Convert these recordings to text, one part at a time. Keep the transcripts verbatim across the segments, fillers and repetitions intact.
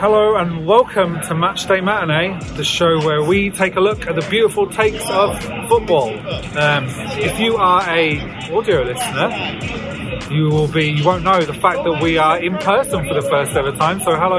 Hello and welcome to Matchday Matinee, the show where we take a look at the beautiful takes of football. Um, if you are a audio listener, you will be you won't know the fact that we are in person for the first ever time. So hello,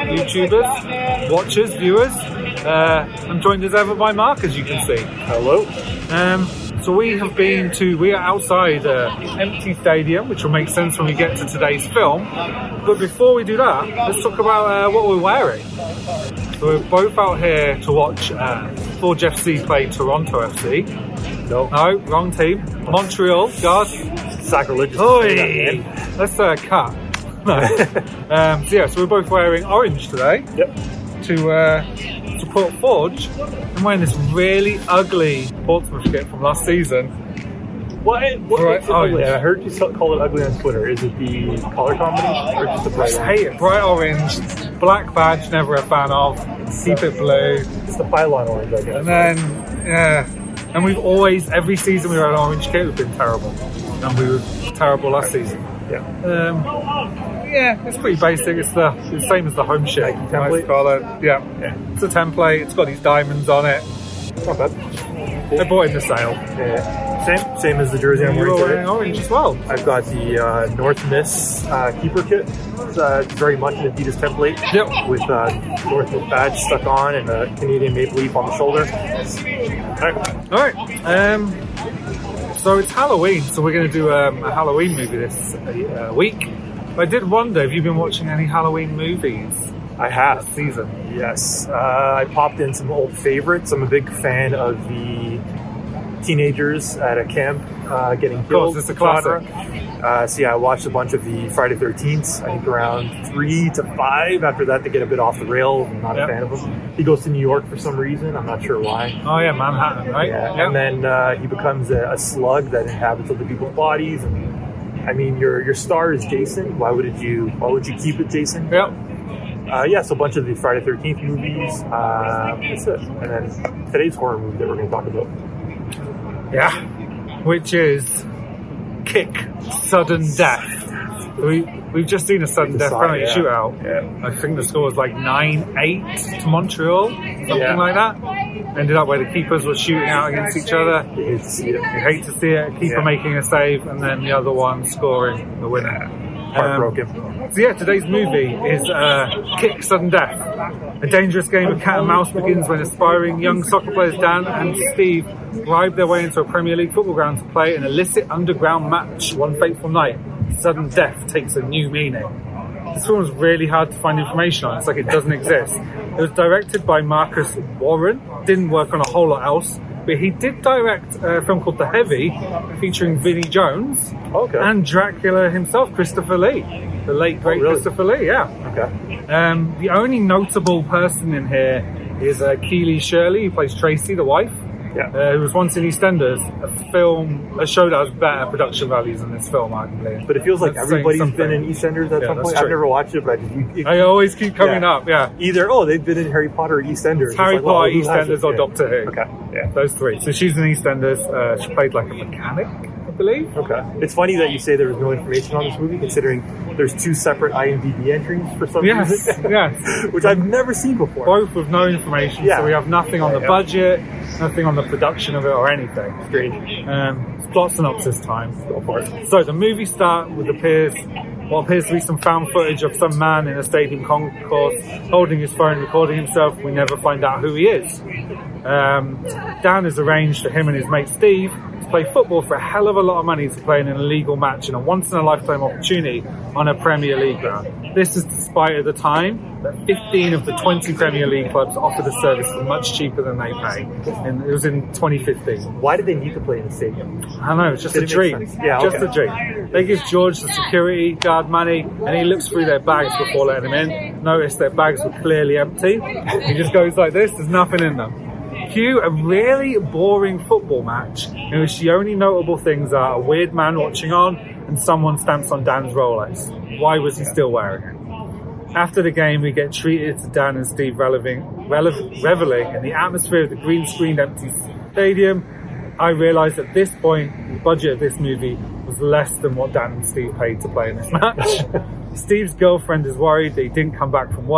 YouTubers, watchers, viewers. Uh, I'm joined as ever by Mark, as you can see. Hello. Um, so we have been to, we are outside an empty stadium, which will make sense when we get to today's film. But before we do that, let's talk about uh, what we're wearing. So we're both out here to watch uh, Forge F C play Toronto F C. No. No, wrong team. Montreal, guard. Sacrilegious. Oi! Let's uh, cut. No. um, so yeah, so we're both wearing orange today. Yep. To uh, support Forge. I'm wearing this really ugly Portsmouth kit from last season. What? What Right. makes it Oh, ugly? yeah. I heard you call it ugly on Twitter. Is it the color combination or just the I bright just one? hate it. Bright orange, black badge, never a fan of. Keep it blue. It's the pylon orange, I guess. And then, yeah. And we've always, every season we had an orange kit, we've been terrible. And we were terrible last season. Yeah. Um, yeah, it's pretty basic. It's the, it's the same as the home shit. Nike template? Colour. Yeah. Yeah. It's a template. It's got these diamonds on it. Not bad. They bought in the sale. Yeah. Same, same as the jersey I'm You're wearing wearing today. orange as well. I've got the uh, North Miss uh, keeper kit. It's uh, very much an Adidas template. Yep. With uh, North Miss badge stuck on and a Canadian maple leaf on the shoulder. Alright. All right. Um, so it's Halloween, so we're going to do um, a Halloween movie this uh, week. But I did wonder, have you been watching any Halloween movies I have. this season? Yes, uh, I popped in some old favorites. I'm a big fan of the teenagers at a camp uh, getting Of course, killed. it's a classic. Uh, so yeah, I watched a bunch of the Friday thirteenth. I think around three to five. After that, they get a bit off the rails. I'm not Yep. a fan of them. He goes to New York for some reason. I'm not sure why. Oh yeah, Manhattan, right? Yeah, Yep. and then uh, he becomes a, a slug that inhabits other people's bodies. And I mean, your your star is Jason. Why would you? Why would you keep it Jason? Yep. Uh, yeah, so a bunch of the Friday thirteenth movies. Uh, that's it. And then today's horror movie that we're going to talk about. Yeah. Which is Kick, Sudden Death. We, we've just seen a sudden We death saw penalty it, yeah. shootout. Yeah. I think the score was like nine eight to Montreal, something Yeah. like that. Ended up where the keepers were shooting out against each other. You hate to see it. You hate to see it, keeper Yeah. making a save, and then the other one scoring the winner. Heartbroken. Um, so yeah, today's movie is uh, Kick, Sudden Death. A dangerous game of cat and mouse begins when aspiring young soccer players Dan and Steve bribe their way into a Premier League football ground to play an illicit underground match. One fateful night, sudden death takes a new meaning. This film was really hard to find information on. It's like it doesn't exist. It was directed by Marcus Warren. Didn't work on a whole lot else. But he did direct a film called The Heavy, featuring Vinnie Jones Okay. and Dracula himself, Christopher Lee, the late great Oh, really? Christopher Lee. Yeah. Okay. Um, the only notable person in here is uh, Keely Shirley, who plays Tracy, the wife, Yeah. uh, who was once in EastEnders, a film, a show that has better production values than this film, arguably. But it feels like That's saying everybody's something. been in EastEnders at Yeah, some that's point. I've true. never watched it, but I just you, you, I always keep coming Yeah. up. Yeah. either oh they've been in Harry Potter or EastEnders. It's Harry like, well, Potter, who hasn't? EastEnders, or Yeah. Doctor Who. Okay. Yeah. Those three. So she's in EastEnders. Uh, she played like a mechanic, I believe. Okay. It's funny that you say there was no information on this movie, considering there's two separate I M D B entries for some Yes, reason, yes. which I've never seen before. Both with no information, Yeah. so we have nothing on the Yeah. budget, nothing on the production of it or anything. Strange. Um, it's plot synopsis time. Go for it. So the movie starts with appears what appears to be some found footage of some man in a stadium concourse holding his phone, recording himself. We never find out who he is. Um, Dan has arranged for him and his mate Steve to play football for a hell of a lot of money to play in an illegal match and a once-in-a-lifetime opportunity on a Premier League ground. This is despite at the time that fifteen of the twenty Premier League clubs offered the service for much cheaper than they pay. And it was in twenty fifteen. Why did they need to play in the stadium? I know, it's just Did a it make dream. sense? Yeah, just okay. a dream. They give George the security guard money and he looks through their bags before letting him in. Notice their bags were clearly empty. He just goes like this, there's nothing in them. Cue a really boring football match in which the only notable things are a weird man watching on and someone stamps on Dan's Rolex. Why was he still wearing it? After the game, we get treated to Dan and Steve reveling, reveling in the atmosphere of the green screened empty stadium. I realised at this point the budget of this movie was less than what Dan and Steve paid to play in this match. Steve's girlfriend is worried that he didn't come back from work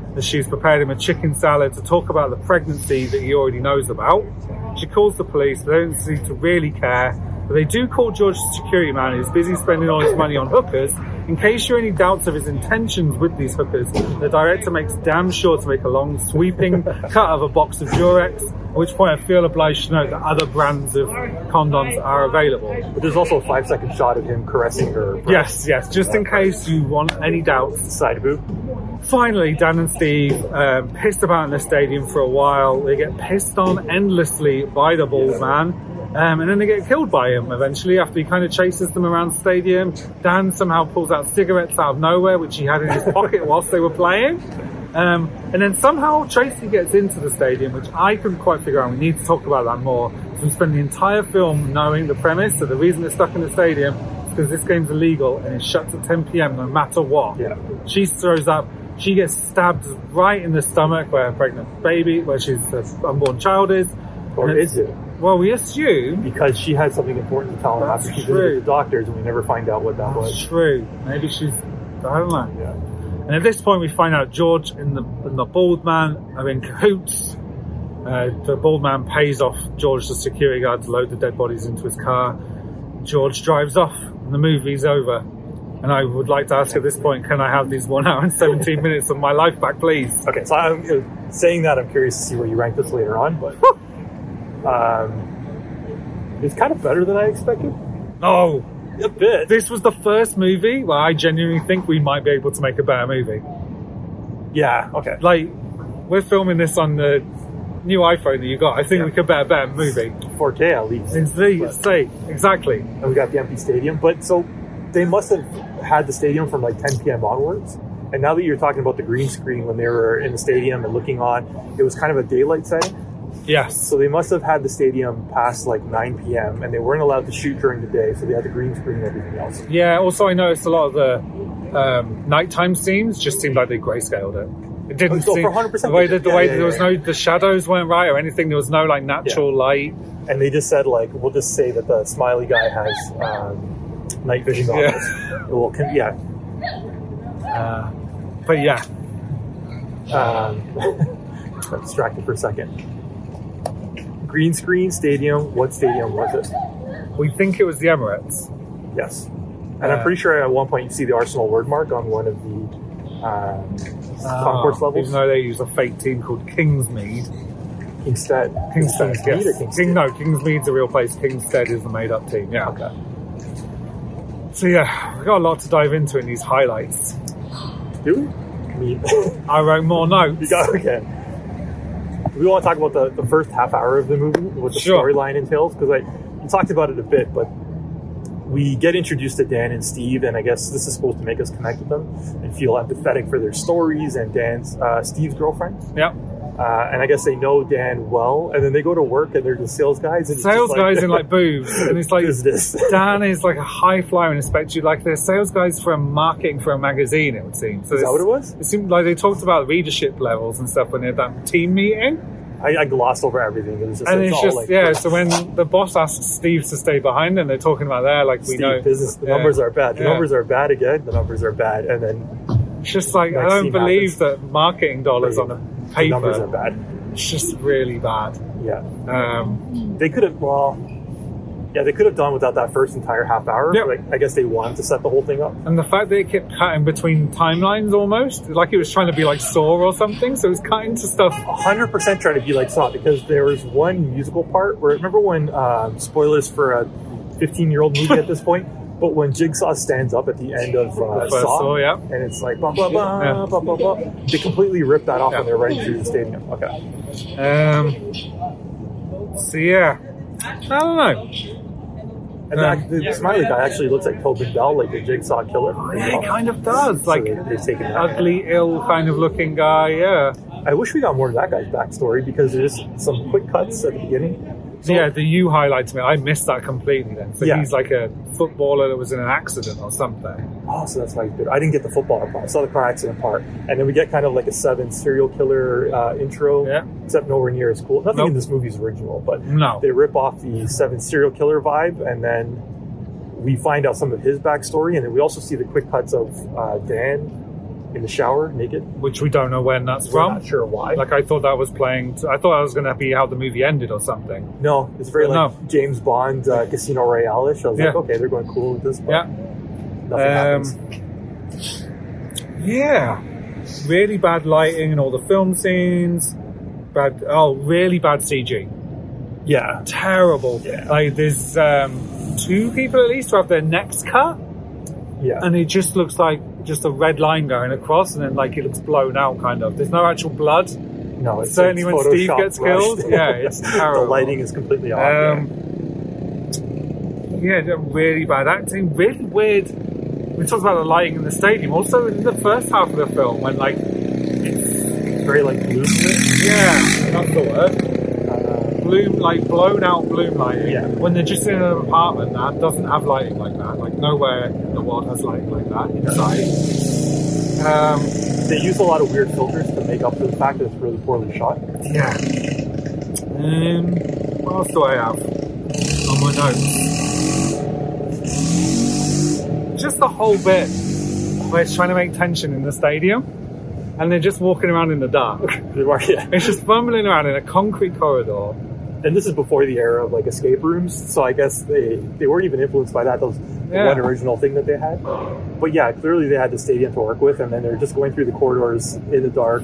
as she's prepared him a chicken salad to talk about the pregnancy that he already knows about. She calls the police. They don't seem to really care, but they do call George the security man, who's busy spending all his money on hookers. In case you're any doubts of his intentions with these hookers, the director makes damn sure to make a long sweeping cut of a box of Durex, at which point I feel obliged to note that other brands of condoms are available. But there's also a five second shot of him caressing her. Yes, yes, just in case you want any doubts. Side boob. Finally, Dan and Steve um, pissed about in the stadium for a while. They get pissed on endlessly by the bald man. Um, and then they get killed by him eventually after he kind of chases them around the stadium. Dan somehow pulls out cigarettes out of nowhere, which he had in his pocket whilst they were playing. Um, and then somehow Tracy gets into the stadium, which I couldn't quite figure out. We need to talk about that more. So we spend the entire film knowing the premise. So the reason they're stuck in the stadium is because this game's illegal and it shuts at ten p.m. no matter what. Yeah. She throws up. She gets stabbed right in the stomach where a pregnant baby, where she's the unborn child is. Or is it? Well, we assume... Because she had something important to tell him after she visited the doctors, and we never find out what that That's was. true. Maybe she's... I don't know. Yeah. And at this point, we find out George and the, and the bald man are in cahoots. Uh, the bald man pays off George, the security guard, to load the dead bodies into his car. George drives off, and the movie's over. And I would like to ask at this point, can I have these one hour and seventeen minutes of my life back, please? Okay, so I'm uh, saying that, I'm curious to see where you rank this later on, but... Um, it's kind of better than I expected. Oh, a bit. This was the first movie where I genuinely think we might be able to make a better movie. Yeah, okay. Like, we're filming this on the new iPhone that you got. I think yeah. we could make a better movie. four K at least. It's the state, exactly. And we got the empty stadium. But so they must have had the stadium from like ten p.m. onwards. And now that you're talking about the green screen when they were in the stadium and looking on, it was kind of a daylight setting. Yes. So they must have had the stadium past like nine p.m. and they weren't allowed to shoot during the day, so they had the green screen and everything else. Yeah, also I noticed a lot of the um, nighttime scenes just seemed like they grayscaled it. It didn't oh, seem... for one hundred percent the way that the yeah, way yeah, that there was yeah. no... The shadows weren't right or anything. There was no like natural yeah. light. And they just said like, we'll just say that the smiley guy has um, night vision goggles. Yeah. Well, can, yeah. Uh, but yeah. Um, got distracted for a second. Green screen stadium. What stadium was it? We think it was the Emirates. Yes. And Uh, I'm pretty sure at one point you see the Arsenal word mark on one of the um, concourse Oh, levels. even though they use a fake team called Kingsmead. Kingsted. Kingsted, Kingsted. yes. Or Kingsted? King, no, Kingsmead's a real place. Kingstead is the made-up team, yeah. Okay. So yeah, we've got a lot to dive into in these highlights. Do we? I mean, I wrote more notes. you got, okay. We want to talk about the, the first half hour of the movie, what the Sure. storyline entails, because I you talked about it a bit, but we get introduced to Dan and Steve, and I guess this is supposed to make us connect with them and feel empathetic for their stories and Dan's uh, Steve's girlfriend. Yeah. Uh, and I guess they know Dan well, and then they go to work and they're just sales guys. And it's Sales just like, guys in like boobs, and it's like business. Dan is like a high flyer and expect you like they're sales guys for a marketing for a magazine. It would seem. So Is that what it was? It seemed like they talked about readership levels and stuff when they had that team meeting. I, I glossed over everything. It was just, And it's it's all just, like, yeah, so when the boss asks Steve to stay behind them, they're talking about there, like we Steve, know. business, the yeah. numbers are bad. The Yeah. numbers are bad again. The numbers are bad. And then It's just like, I Next don't scene believe happens. that marketing dollars on a the paper. numbers are bad. It's just really bad. Yeah. Um, They could have, well, yeah, they could have done without that first entire half hour. Yep. Like, I guess they wanted to set the whole thing up. and the fact that it kept cutting between timelines almost, like it was trying to be like Saw or something, so it was cutting to stuff. one hundred percent trying to be like Saw, because there was one musical part where, remember when, um, spoilers for a fifteen-year-old movie at this point, but when Jigsaw stands up at the end of uh, The first Saw, Saw, yeah. and it's like, blah, blah, blah, Yeah. blah, blah, blah, they completely ripped that off Yeah. when they're running through the stadium. Okay. Um, so yeah, I don't know. And Um, that, the smiley guy actually looks like Tobin Bell, like the Jigsaw killer. Yeah, it kind of does. Like, so they, they've taken that. ugly, ill kind of looking guy, yeah. I wish we got more of that guy's backstory, because there's some quick cuts at the beginning. So yeah, the you highlight to me, I missed that completely then. So Yeah. he's like a footballer that was in an accident or something. Oh, so that's why he's bitter. I didn't get the football part. I saw the car accident part. And then we get kind of like a Seven serial killer uh, intro, Yeah. except nowhere near as cool. Nothing Nope. in this movie is original, but No. they rip off the Seven serial killer vibe, and then we find out some of his backstory, and then we also see the quick cuts of uh, Dan in the shower naked. which we don't know when that's We're from. not sure why. Like I thought that was playing. I thought that was going to be how the movie ended or something. No, it's very But like no. James Bond uh, Casino Royale-ish. I was Yeah. like, okay, they're going cool with this. But Yeah. nothing Um, happens. Yeah, really bad lighting in all the film scenes. Bad. Oh, really bad C G. Yeah. Terrible. Yeah. Like there's um, two people at least who have their necks cut, Yeah. and it just looks like just a red line going across, and then like it looks blown out, kind of. There's no actual blood. no, it's certainly it's when Steve Photoshop gets rushed. killed, yeah, it's terrible. The lighting is completely off. Um, yeah, they're really bad acting, really weird. We talked about the lighting in the stadium. Also, in the first half of the film, when like, yeah. Very like blue. yeah, that's the word. Uh, Bloom, like blown out bloom lighting. Yeah. When they're just in an apartment that doesn't have lighting like that. Like nowhere in the world has lighting like that inside. Um, they use a lot of weird filters to make up for the fact that it's really poorly shot. yeah. Um, what else do I have on my notes? Just the whole bit where it's trying to make tension in the stadium, and they're just walking around in the dark. Yeah. It's just fumbling around in a concrete corridor. And this is before the era of like escape rooms, so I guess they, they weren't even influenced by that. That was the Yeah. one original thing that they had. But yeah, clearly they had the stadium to work with, and then they're just going through the corridors in the dark.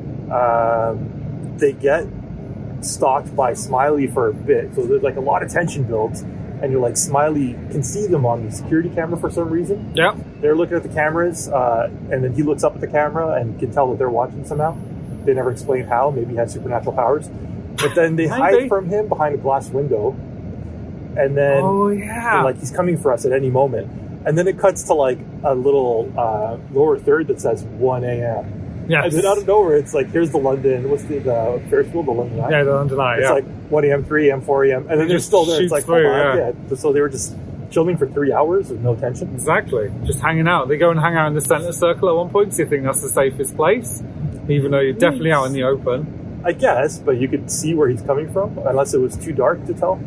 Um, they get stalked by Smiley for a bit, so there's like a lot of tension builds, and you're like, Smiley can see them on the security camera for some reason. Yep. They're looking at the cameras, uh, and then he looks up at the camera and can tell that they're watching somehow. They never explain how. Maybe he has supernatural powers. But then they Maybe. hide from him behind a glass window. And then, Oh yeah. like, he's coming for us at any moment. And then it cuts to, like, a little uh, lower third that says one a.m. Yes. And then out of nowhere, it's like, here's the London, what's the, the Ferris wheel, the London Eye? Yeah, the Undenied. It's Yeah. like one a.m., three a.m., four a.m. And then they're just still there. It's shoots like, through, hold on, yeah. yeah. So they were just chilling for three hours with no tension. Exactly. Just hanging out. They go and hang out in the centre circle at one point, so you think that's the safest place, even though you're definitely out in the open. I guess, but you could see where he's coming from, unless it was too dark to tell.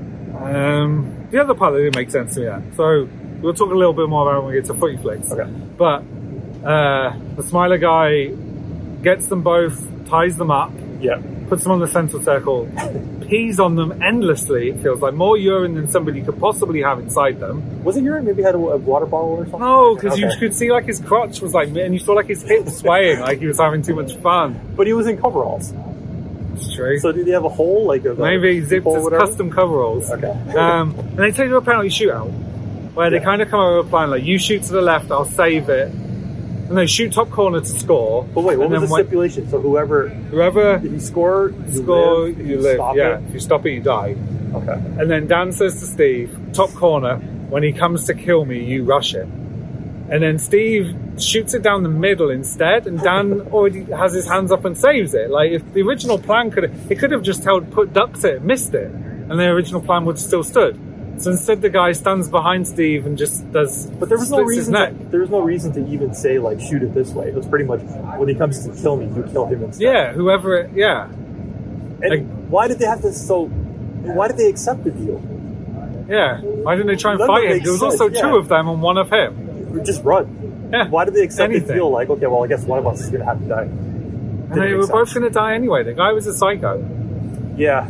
Um, the other part that didn't make sense to me then. So we'll talk a little bit more about when we get to footy flicks. Okay. But uh, the Smiler guy gets them both, ties them up, Yeah. puts them on the central circle, pees on them endlessly. It feels like more urine than somebody could possibly have inside them. Was it urine? Maybe he had a, a water bottle or something? No, because you Okay. could see like his crotch was like, and you saw like his hips swaying, like he was having too much fun. But he was in coveralls. It's true. So did he have a hole? Like a, Maybe he zipped hole or his whatever? custom coveralls. Okay. Um, and they take to a penalty shootout, where they Yeah. kind of come over with a plan, like, you shoot to the left, I'll save it. And they shoot top corner to score. But wait, what and was then the when- stipulation? So whoever, Whoever if you score, you score, live, you live. stop Yeah, it. if you stop it, you die. Okay. And then Dan says to Steve, top corner, when he comes to kill me, you rush it. And then Steve shoots it down the middle instead, and Dan already has his hands up and saves it. Like, if the original plan could have, it could have just held, put ducks it, missed it, and the original plan would have still stood. So instead the guy stands behind Steve and just does, But there was no splits his reason. neck. To, there was no reason to even say like shoot it this way. It was pretty much when he comes to kill me, you kill him instead. Yeah, whoever it, yeah. And like- why did they have to? So why did they accept the deal? Yeah. Why didn't they try and None of fight it him? makes There was sense, also two yeah. of them and one of him. Just run. Yeah. Why did they accept Anything. the deal? Like, okay, well, I guess one of us is going to have to die. And they were both going to die anyway. The guy was a psycho. Yeah.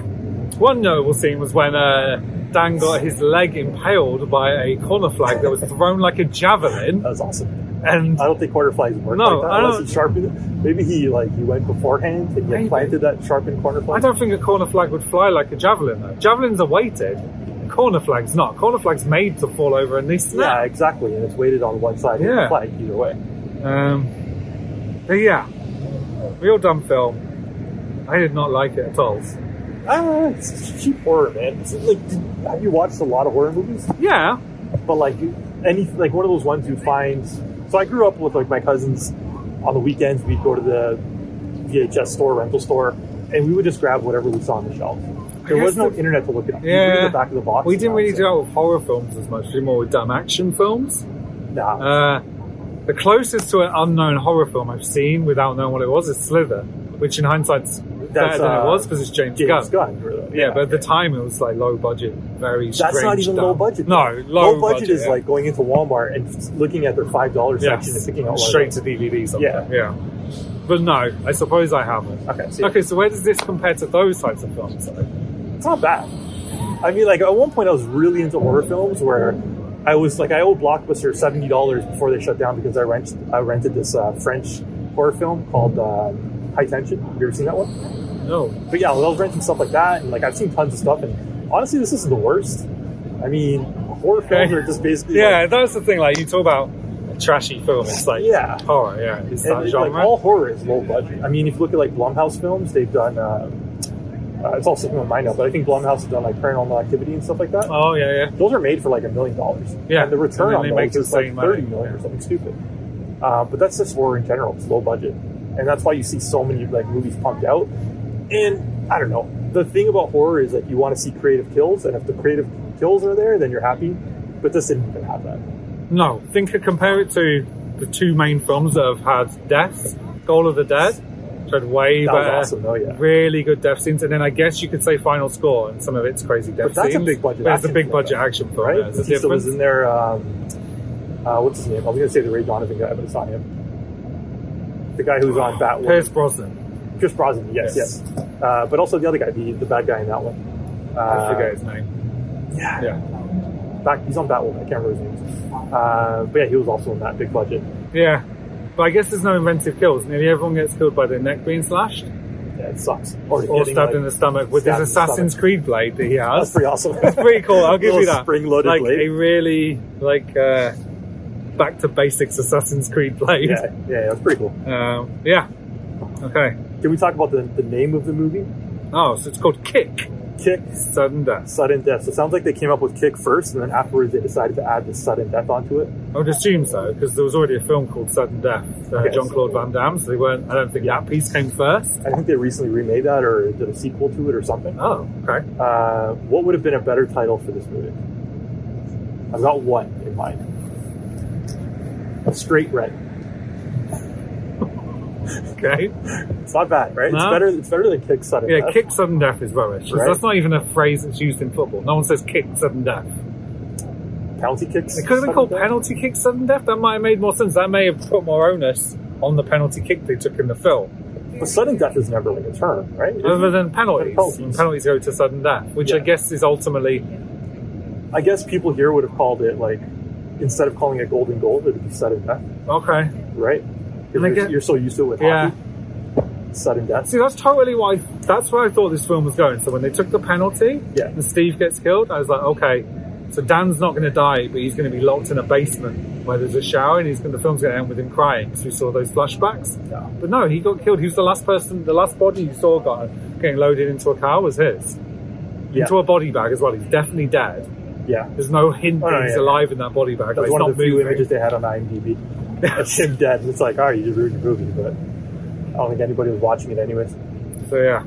One notable scene was when uh, Dan got his leg impaled by a corner flag that was thrown like a javelin. That was awesome. And I don't think quarter flags work No, like that I unless don't- he sharpened it. Maybe he like he went beforehand and he Maybe. had planted that sharpened corner I flag. don't think a corner flag would fly like a javelin though. Javelins are weighted. A corner flag's not. Corner flag's made to fall over and they Yeah, snap. exactly. And it's weighted on one side of Yeah. the flag either way. Um, but yeah, real dumb film. I did not like it at all. Ah, it's cheap horror, man. It's like, did, have you watched a lot of horror movies? Yeah, But like any like one of those ones you find. So I grew up with like my cousins. On the weekends, we'd go to the V H S store, rental store, and we would just grab whatever we saw on the shelf. There guess was no the- internet to look it up. You Yeah. read the back of the box. we didn't really and do that with horror films as much. We did more with dumb action films. Nah. Uh, the closest to an unknown horror film I've seen without knowing what it was is Slither, which in hindsight better than uh, it was because it's James, James Gunn. Gunn. Yeah, but at the time it was like low budget, very strange. That's not even stuff. low budget. No, low, low budget, budget is yeah. like going into Walmart and looking at their five dollar section and picking out straight to D V Ds. Yeah, yeah. But no, I suppose I haven't. Okay. So okay, so where does this compare to those types of films? Though? It's not bad. I mean, like at one point I was really into horror films where I was like, I owed Blockbuster seventy dollars before they shut down because I rent I rented this uh, French horror film called uh, High Tension. Have you ever seen that one? No. But yeah, I was renting stuff like that, and like I've seen tons of stuff, and honestly, this isn't the worst. I mean, horror Okay. films are just basically Yeah, like, that's the thing. Like you talk about a trashy film, it's like Yeah. horror. Yeah, it's and that it- genre. like all horror is low budget. I mean, if you look at like Blumhouse films, they've done. Uh, uh, it's all slipping my mind now, but I think Blumhouse has done like Paranormal Activity and stuff like that. oh yeah, yeah. Those are made for like a million dollars. Yeah, and the return and then on they those make is like insane money. thirty million or something stupid. Uh, but that's just horror in general. It's low budget, and that's why you see so many like movies pumped out. And I don't know. The thing about horror is that you want to see creative kills, and if the creative kills are there, then you're happy. But this didn't even have that. No, think compare it to the two main films that have had deaths. Goal of the Dead, which had way That was better, awesome, though, yeah. really good death scenes, and then I guess you could say Final Score and some of its crazy death But that's a scenes. big budget But it's a action big film, budget though. action film, Right? yeah, there's a Batista was difference. in there. Um, uh, what's his name? I was going to say the Ray Donovan guy, but it's not him. The guy who's on Batwoman. Pierce Brosnan. Pierce Brosnan, yes, Yes. yes. Uh, but also the other guy, the, the bad guy in that one. Uh, I forget his name. Yeah. Yeah, Back, he's on Batwoman. I can't remember his name. Uh, but yeah, he was also in that big budget. yeah. But I guess there's no inventive kills. Nearly everyone gets killed by their neck being slashed Yeah, it sucks. Or, or getting, stabbed like, in the stomach with his stabbed in the Assassin's stomach. Creed blade that he has. That's pretty awesome. It's pretty cool. I'll give you Little that. spring-loaded like blade. a really like uh, back to basics Assassin's Creed blade. Yeah, yeah, yeah, that's pretty cool. Um, yeah. Okay. Can we talk about the, the name of the movie? Oh, so it's called Kick. Kick, Sudden Death. Sudden Death. So it sounds like they came up with Kick first, and then afterwards they decided to add the Sudden Death onto it. I would assume so, because there was already a film called Sudden Death, uh, Okay. Jean-Claude Van Damme, so they weren't, I don't think that piece came first. I think they recently remade that or did a sequel to it or something. Oh, okay. Uh, what would have been a better title for this movie? I've got one in mind. Straight Red. Okay. It's not bad, right? No. It's better. It's better than Kick Sudden Yeah, Death. Kick Sudden Death is rubbish. 'cause Right. That's not even a phrase that's used in football. No one says Kick Sudden Death. Penalty kicks. It could have been Sudden called Death? Penalty Kick Sudden Death. That might have made more sense. That may have put more onus on the penalty kick they took in the film. But Sudden Death is never like a term, right? Other than penalties. Penalties. And penalties go to sudden death, which I Yeah. guess is ultimately... I guess people here would have called it like, instead of calling it golden goal, it would be Sudden Death, Okay. right? And I Because you're, get- you're so used to it with Yeah. hockey. Sudden Death. See, that's totally why... I, that's where I thought this film was going. So when they took the penalty Yeah. and Steve gets killed, I was like, okay, so Dan's not going to die, but he's going to be locked in a basement where there's a shower, and he's going, the film's going to end with him crying because we saw those flashbacks. Yeah. But no, he got killed. He was the last person, the last body you saw got getting loaded into a car was his. Yeah. Into a body bag as well. He's definitely dead. Yeah. There's no hint Oh, no, that he's yeah, alive in that body bag. That's Like, it's one not of the few moving. images they had on IMDb. That's him dead. And it's like, all right, you just ruined your movie, but I don't think anybody was watching it anyways. So yeah.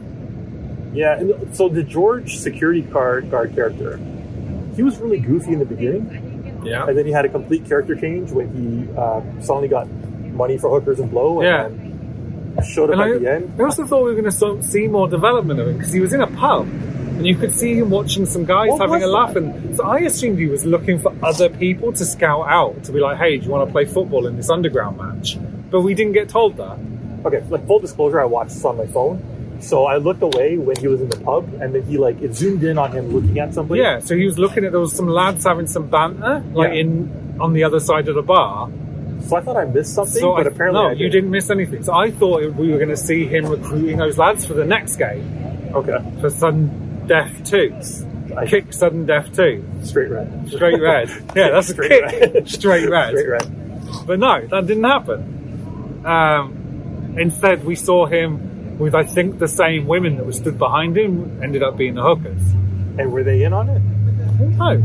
Yeah, and so the George security guard, guard character, he was really goofy in the beginning, Yeah. and then he had a complete character change when he uh, suddenly got money for hookers and blow, and Yeah. then showed up And at I, the end. I also thought we were going to see more development of him because he was in a pub and you could see him watching some guys What having a was laugh. that? And so I assumed he was looking for other people to scout out to be like, hey, do you want to play football in this underground match? But we didn't get told that. Okay, like full disclosure, I watched this on my phone, so I looked away when he was in the pub, and then he like it zoomed in on him looking at somebody. Yeah, so he was looking at, there was some lads having some banter, like Yeah. in on the other side of the bar. So I thought I missed something, So but I, apparently no, I you didn't miss anything. So I thought we were going to see him recruiting those lads for the next game, Okay, for Sudden Death two. I Kick Sudden Death two. straight red. Straight red. Yeah, that's a Straight kick. red. Straight red. Straight red. But no, that didn't happen. Um, instead, we saw him with, I think, the same women that were stood behind him, ended up being the hookers. And were they in on it? Who knows?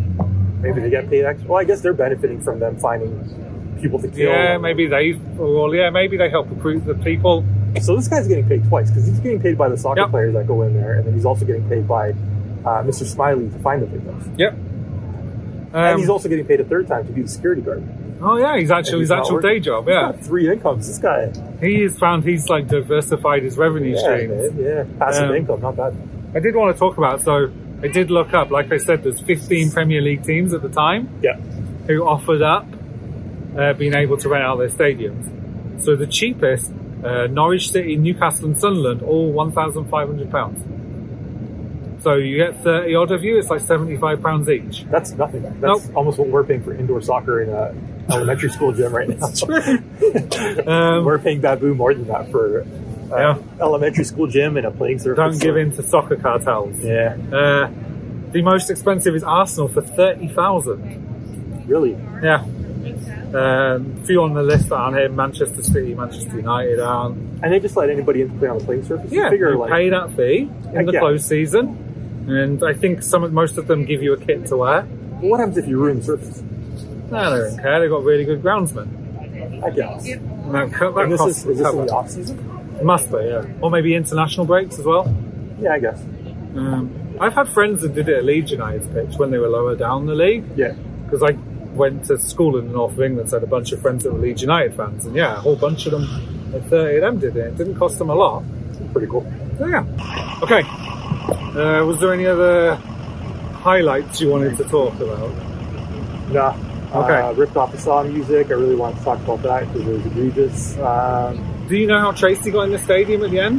Maybe they get paid extra. Well, I guess they're benefiting from them finding people to kill. Yeah, maybe they, well, yeah, maybe they help recruit the people. So this guy's getting paid twice because he's getting paid by the soccer Yep. players that go in there, and then he's also getting paid by uh, Mister Smiley to find the victims. Yep. Um, and he's also getting paid a third time to be the security guard. Oh yeah, he's actually his not actual working. day job. He's Yeah, got three incomes. This guy. he has found he's like diversified his revenue Yeah, streams. man, yeah. Passive Um, income, not bad. I did want to talk about, so I did look up, like I said, there's fifteen Premier League teams at the time Yeah. who offered up uh, being able to rent out their stadiums. So the cheapest, uh, Norwich City, Newcastle and Sunderland, all one thousand five hundred pounds. So you get thirty odd of you, it's like seventy-five pounds each. That's nothing. That's Nope. almost what we're paying for indoor soccer in a elementary school gym right now. Um, We're paying Babu more than that for uh, Yeah. elementary school gym and a playing surface. don't give in to soccer cartels. Yeah, Uh, the most expensive is Arsenal for thirty thousand. really. Yeah. Um, few on the list that aren't here, Manchester City, Manchester United aren't. And they just let anybody in to play on the playing surface. You Yeah, figure you like pay that fee I in the get it. closed season, and I think some of, most of them give you a kit to wear. well, what happens if you ruin the surface? No, they don't care. They've got really good groundsmen. I guess. And that, co- that And this costs is, is this in cover. the off season? Must be, yeah. Or maybe international breaks as well. Yeah, I guess. Um, I've had friends that did it at Leeds United's pitch when they were lower down the league, Yeah. because I went to school in the north of England, so I had a bunch of friends that were Leeds United fans, and yeah, a whole bunch of them, like thirty of them did it. It didn't cost them a lot. Pretty cool. So yeah. Okay. Uh, was there any other highlights you wanted to talk about? Nah. Okay. Uh, ripped off the song music. I really wanted to talk about that because it was egregious. Um, Do you know how Tracy got in the stadium at the end?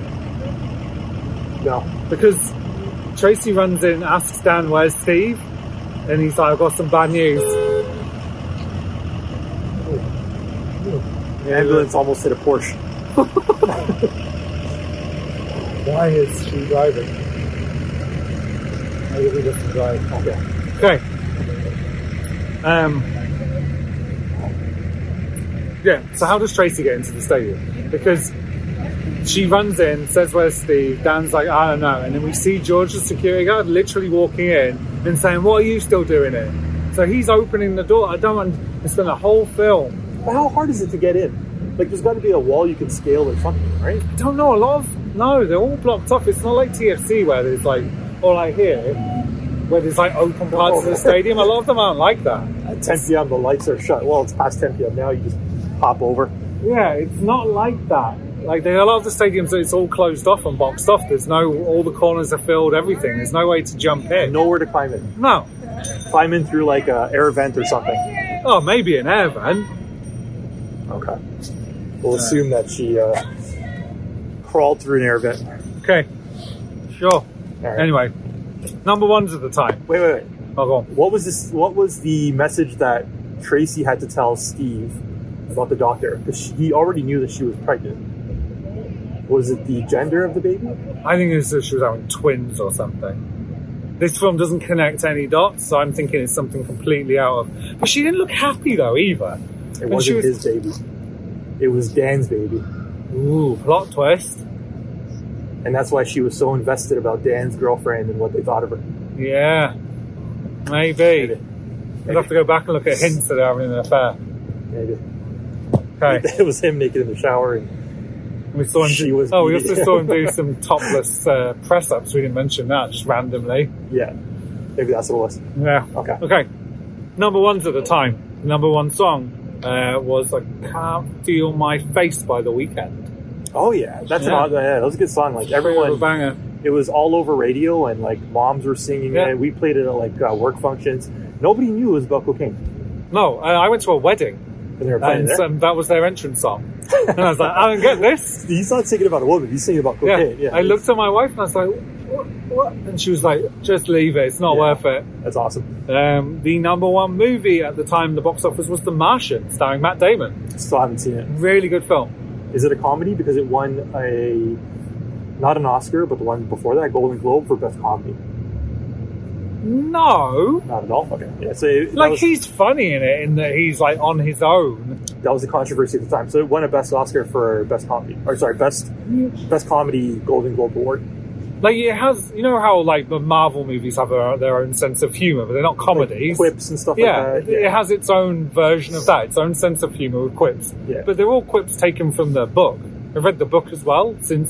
no. Because Tracy runs in, asks Dan, where's Steve? And he's like, I've got some bad news. The ambulance almost hit a Porsche. Why is she driving? Maybe he doesn't drive. Okay. Okay. Um, yeah, so how does Tracy get into the stadium? Because she runs in, says, where's Steve? Dan's like, I don't know. And then we see George, the security guard, literally walking in and saying, what are you still doing here? So he's opening the door. I don't want to spend a whole film. But how hard is it to get in? Like, there's got to be a wall you can scale or something, right? I don't know, a lot of, no, they're all blocked off. It's not like T F C where there's like, or like here, where there's like open parts of the stadium. A lot of them aren't like that. At ten p.m. the lights are shut. Well, it's past ten p.m. now. You just hop over. Yeah, it's not like that. Like, there are a lot of the stadiums that it's all closed off and boxed off. There's no, all the corners are filled, everything. There's no way to jump in. Nowhere to climb in. No. Climb in through like a air vent or something. Oh, maybe an air vent. Okay. We'll assume that she uh, crawled through an air vent. Okay. Sure. All right. Anyway, number ones at the time. Wait, wait, wait. Oh, go on. What was this? What was the message that Tracy had to tell Steve about the doctor? Because he already knew that she was pregnant. Was it the gender of the baby? I think it's that she was having twins or something. This film doesn't connect any dots, so I'm thinking it's something completely out of... But she didn't look happy, though, either. It When wasn't she was- his baby. It was Dan's baby. Ooh, plot twist. And that's why she was so invested about Dan's girlfriend and what they thought of her. Yeah. Maybe. Maybe. We'll have to go back and look at hints that they're having an affair. Maybe. Okay. It was him naked in the shower. And We saw him She do, was oh, we beating also him. saw him do some topless uh, press-ups. We didn't mention that, just randomly. yeah, maybe that's what it was. Yeah. Okay. Okay. Number ones at the time. Number one song uh, was I Can't Feel My Face by The Weeknd. Oh yeah, that's Yeah. an odd. Yeah, that was a good song. Like Bit of a everyone, banger. it was all over radio, and like moms were singing Yeah. it. We played it at like uh, work functions. Nobody knew it was about cocaine, No, uh, I went to a wedding and they were playing and it. um, that was their entrance song. And I was like, I don't get this. He's not singing about a woman. He's singing about Yeah. cocaine. Yeah, I looked at my wife and I was like, what? what? And she was like, just leave it. It's not Yeah. worth it. That's awesome. Um, the number one movie at the time, the box office, was The Martian, starring Matt Damon. Still haven't seen it. Really good film. Is it a comedy? Because it won a not an Oscar, but the one before that, Golden Globe for best comedy. No. Not at all. Okay. Yeah. So it, that Like, was, he's funny in it, in that he's, like, on his own. that was a controversy at the time. So it won a best Oscar for best comedy, or sorry, best best comedy Golden Globe award. Like, it has, you know how, like, the Marvel movies have their, their own sense of humour, but they're not comedies. Like quips and stuff Yeah, like that. it has its own version of that, its own sense of humour with quips. Yeah. But they're all quips taken from the book. I've read the book as well, since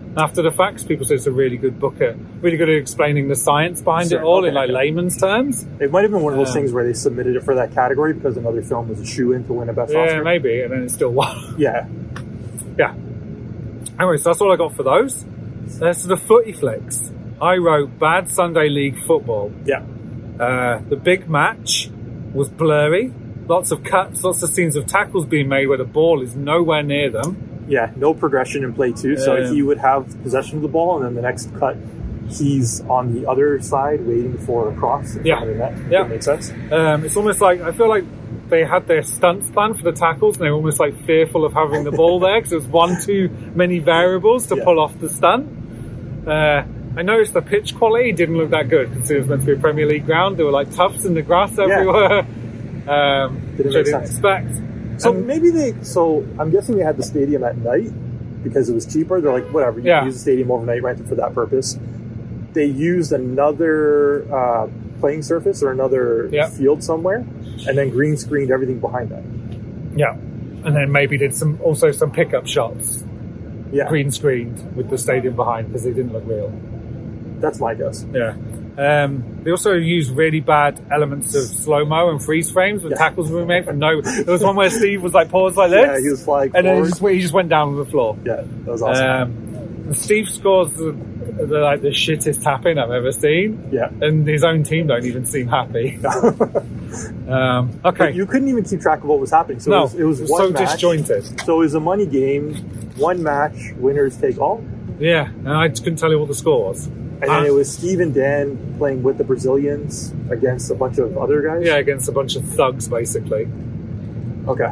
after the facts. People say it's a really good book at, really good at explaining the science behind Sure, it all okay, in like okay. layman's terms. It might have been one of those Um, things where they submitted it for that category because another film was a shoe-in to win a Best Yeah, Oscar. maybe, and then it still won. Yeah. Yeah. Anyway, so that's all I got for those. That's the footy flicks. I wrote Bad Sunday League Football. Yeah. Uh, the big match was blurry. Lots of cuts, lots of scenes of tackles being made where the ball is nowhere near them. Yeah, no progression in play two. So Yeah. he would have possession of the ball, and then the next cut, he's on the other side waiting for a cross. in Yeah. front of the net. Yeah. That makes sense. Um, it's almost like, I feel like they had their stunts planned for the tackles and they were almost like fearful of having the ball there because it was one too many variables to Yeah. pull off the stunt. Uh, I noticed the pitch quality didn't look that good because it was meant to be a Premier League ground. There were like tufts in the grass everywhere, um, Didn't which I make didn't sense. expect. So And- maybe they. So I'm guessing they had the stadium at night because it was cheaper. They're like, whatever, you Yeah. can use the stadium overnight, rent it for that purpose. They used another uh, playing surface or another Yeah. field somewhere, and then green screened everything behind that. Yeah, and then maybe did some also some pickup shots, Yeah, green screened with the stadium behind because they didn't look real. that's my guess. Yeah. Um, they also used really bad elements of slow mo and freeze frames when Yeah. tackles were made. From no, there was one where Steve was like paused like this, Yeah, he was flying and then he forward. just, he just went down on the floor. Yeah, that was awesome. Um, and Steve scores the, the like the shittest tapping I've ever seen, yeah. and his own team don't even seem happy. Um, okay, But you couldn't even keep track of what was happening. So no, it was, it was one so match. disjointed. So it was a money game, one match, winners take all. Yeah, and I couldn't tell you what the score was. And then it was Steve and Dan playing with the Brazilians against a bunch of other guys. Yeah, against a bunch of thugs, basically. Okay.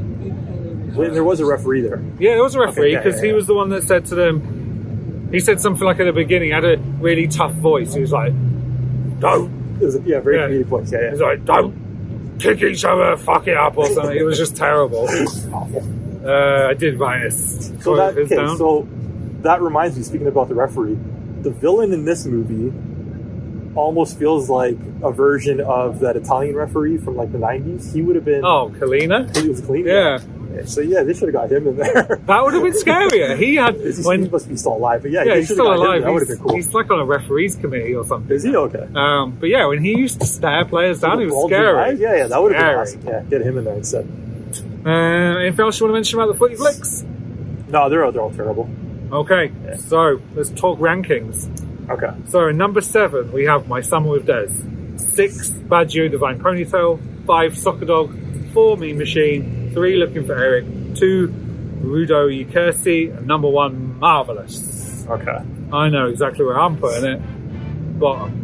Well, there was a referee there. Yeah, there was a referee Okay, yeah, because yeah, he yeah. was the one that said to them. He said something like at the beginning. He had a really tough voice. He was like, "Don't." It was a, yeah, very Yeah. comedic voice. Yeah, He yeah. was like, "Don't kick each other, fuck it up," or something. It was just terrible. Awful. Uh, I did write this. So that his okay, down. so that reminds me. Speaking about the referee, the villain in this movie almost feels like a version of that Italian referee from like the nineties. He would have been. Oh, Kalina. He was clean. Yeah. Yeah, So yeah, they should have got him in there. That would have been scarier. He had Is he, when he must be still alive, but yeah, yeah, they he's should have still got him. alive. That would have He's, been cool. he's like on a referees committee or something. Is he okay? Um, but yeah, when he used to stare players down, he was Bulging scary. eyes? Yeah, yeah, that would have been Scary. awesome. Yeah, get him in there instead. Uh, anything else you want to mention about the footy flicks? No, they're all, they're all terrible. Okay, so let's talk rankings. Okay. So in number seven, we have My Summer with Des. Six, Bad Joe Divine Ponytail. Five, Soccer Dog. Four, Mean Machine. Three, Looking for Eric. Two, Rudo Ukersi. And number one, Marvelous. Okay. I know exactly where I'm putting it. Bottom.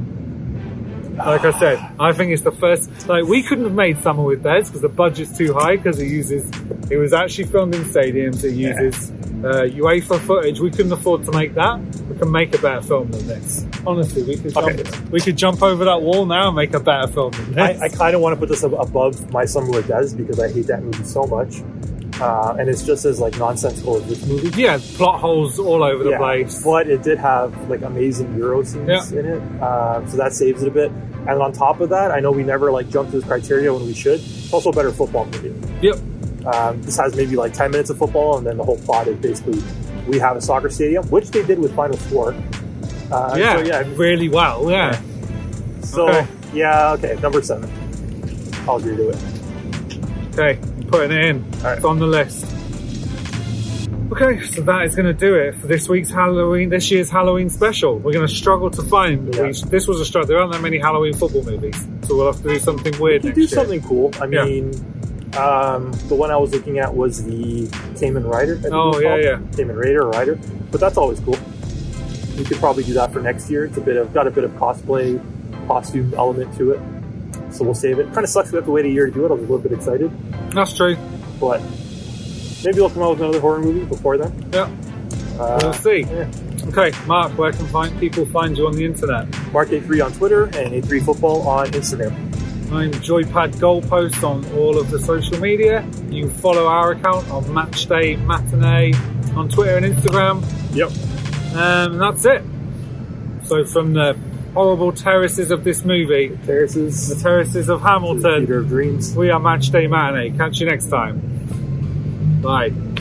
Like I said, I think it's the first. Like we couldn't have made Summer with Des because the budget's too high. Because it uses, it was actually filmed in stadiums. It uses uh, UEFA footage. We couldn't afford to make that. We can make a better film than this. Honestly, we could. Okay. Jump, we could jump over that wall now and make a better film than this. I, I kind of want to put this ab- above My Summer with Des because I hate that movie so much. Uh, and it's just as like nonsensical as this movie. yeah, plot holes all over the Yeah, place. but it did have like amazing Euro scenes Yeah. in it, uh, so that saves it a bit. And on top of that, I know we never like jumped to this criteria when we should. It's also a better football movie. Yep. Um, this has maybe like ten minutes of football, and then the whole plot is basically we have a soccer stadium, which they did with Final Score. Uh, Yeah. so, yeah. Really well. Yeah. So Okay. yeah, okay, number seven. I'll agree to it. Okay, I'm putting it in. All right. It's on the list. Okay, so that is going to do it for this week's Halloween, this year's Halloween special. We're going to struggle to find. Yeah. We, this was a struggle. There aren't that many Halloween football movies, so we'll have to do something weird We next do year. something cool. I Yeah. mean, um, the one I was looking at was the Cayman Rider. I think Oh, it was yeah, called. yeah. Cayman Raider or Rider, but that's always cool. We could probably do that for next year. It's a bit of got a bit of cosplay, costume element to it, so we'll save it. Kind of sucks we have to wait a year to do it. I was a little bit excited, That's true. but maybe they'll come out with another horror movie before then. Yeah, Uh, we'll see. yeah. Okay, Mark, where can find people find you on the internet? Mark A three on Twitter and A three Football on Instagram. I'm Joypad Goalpost on all of the social media. You can follow our account on Matchday Matinee on Twitter and Instagram. Yep. Um, and that's it. So from the horrible terraces of this movie, Terraces. the terraces of Theater Hamilton, of Dreams. we are Matchday Matinee. Catch you next time. Bye.